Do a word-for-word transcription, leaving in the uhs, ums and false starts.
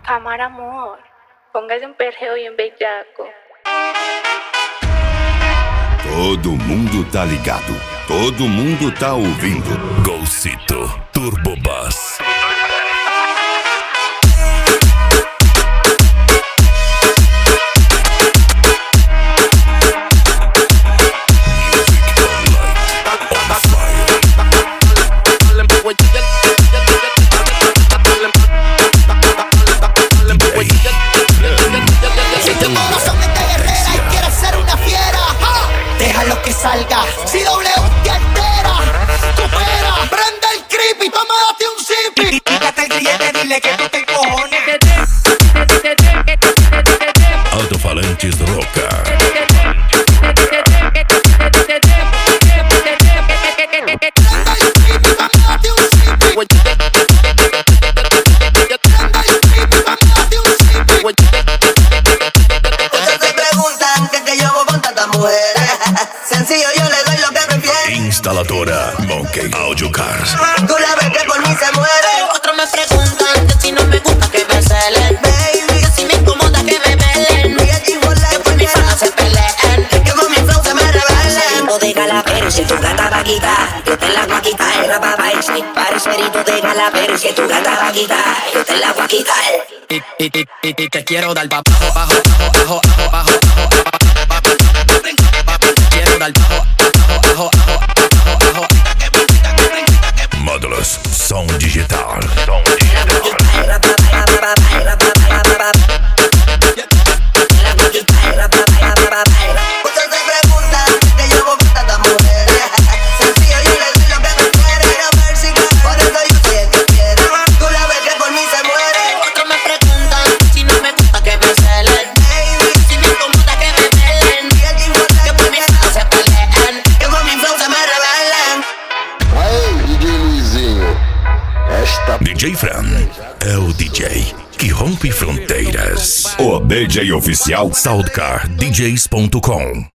Cámara, amor. Póngase un perreo bien bellaco. Todo mundo tá ligado. Todo mundo tá ouvindo. Golcito Turbo Bass. Déjalo que salga, si doble te altera, supera, prende el creep y toma date un sip. Quítate el grillete, dile que tú te cojones. Alto-falantes Roca. Sencillo, yo le doy lo que prefiere. Instaladora Monkey Audio Cars. Tú la ves que por mí se muere. Otros me preguntan que si no me gusta que me celen, baby, que si me incomoda que me melen, que por mi fama se peleen, que con mi flow se me rebelen. O de Galaper, si tu gata va a quitar, yo te la voy a quitar. Rapapa es mi parcerito de Galaper, si tu gata va a quitar, yo te la voy a quitar. Y, y, y, y, y te quiero dar pa' bajo, bajo, bajo, bajo, bajo, bajo. Quiero dar bajo, bajo, bajo, bajo, bajo. Módulos som digital. Som digital. Muchos se preguntan que yo hago con tantas mujeres. Sencillo, yo le doy lo que prefiere. Quiero ver si cae, por eso yo soy el que quiere. Tú la ves que por mí se muere. Otros me preguntan si no me gusta que me celen, baby, si me incomoda que me melen, que por mi fama se peleen, que con mi flow se me rebelen. Aí, D J Luizinho, esta D J Fran é o D J que rompe fronteiras. O D J oficial Soundcar D Js ponto com